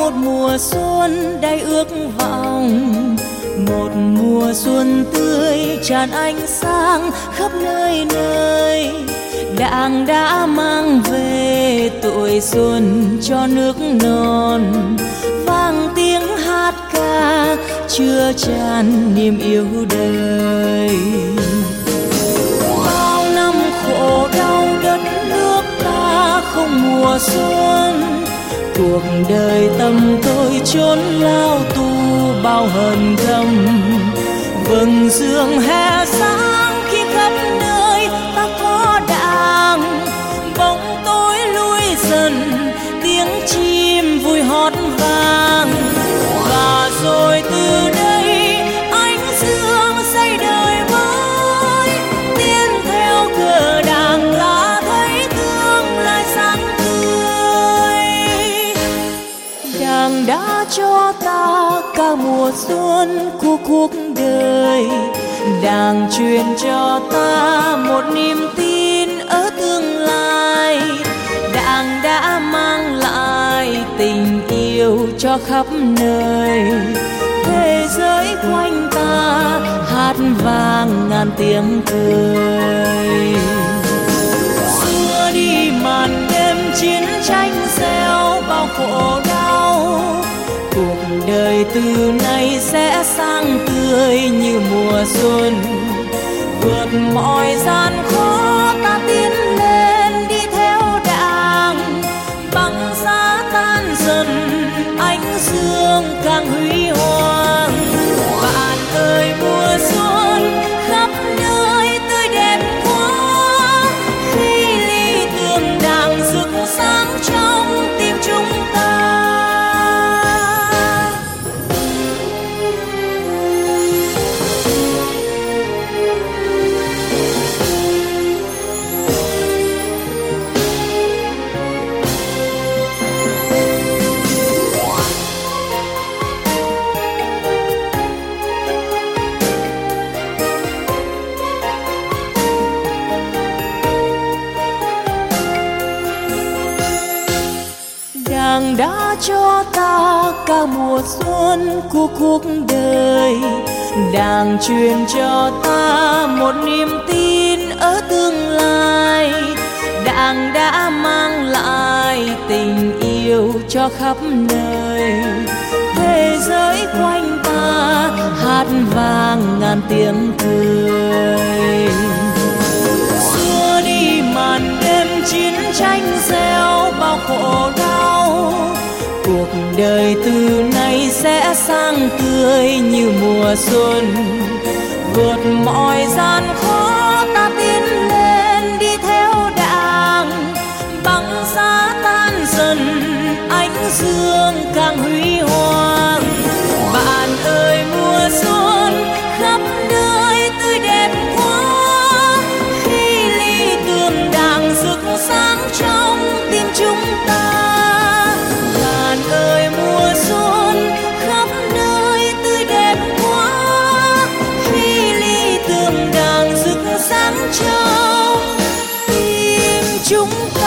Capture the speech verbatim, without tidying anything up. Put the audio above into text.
một mùa xuân đầy ước vọng, một mùa xuân tươi tràn ánh sáng khắp nơi nơi. Đảng đã mang về tuổi xuân cho nước non, vang tiếng hát ca chứa chan niềm yêu đời. Bao năm khổ đau đất nước ta không mùa xuân, cuộc đời tâm tôi chốn lao tù bao hờn gầm. Vầng dương hè sáng khi khắp nơi ta có đàng, bóng tối lui dần tiếng chim vui hót vang. Và rồi từ đây ánh dương xây đời mới, tiến theo cờ đảng ta thấy tương lai sáng tươi. Đảng đã cho ta cả mùa xuân của cuộc đời, Đảng truyền cho ta một niềm tin ở tương lai. Đảng đã mang lại tình yêu cho khắp nơi, thế giới quanh ta hát vang ngàn tiếng cười. Xua đi màn đêm chiến tranh gieo bao khổ đau, cuộc đời từ nay sẽ sang tươi như mùa xuân. Vượt mọi gian khó ta tiến lên đi theo Đảng, băng giá tan dần ánh dương càng huy hoàng. Bạn ơi mùa xuân khắp nơi tươi đẹp quá, khi lý tưởng Đảng rực sáng trong tim chúng ta. Đảng đã cho ta cả mùa xuân của cuộc đời, Đảng truyền cho ta một niềm tin ở tương lai. Đảng đã mang lại tình yêu cho khắp nơi, thế giới quanh ta hát vang ngàn tiếng cười. Xua đi màn đêm chiến tranh gieo bao khổ đau, cuộc đời từ nay sẽ sang tươi như mùa xuân. Vượt mọi gian khó ta tiến lên đi theo Đảng, băng giá tan dần ánh dương càng huy hoàng. Bạn ơi mùa xuân khắp nơi tươi đẹp quá, khi lý tưởng Đảng rực sáng trong tim chúng ta. Bạn ơi mùa xuân khắp nơi tươi đẹp quá, khi lý tưởng Đảng rực sáng trong tim chúng ta.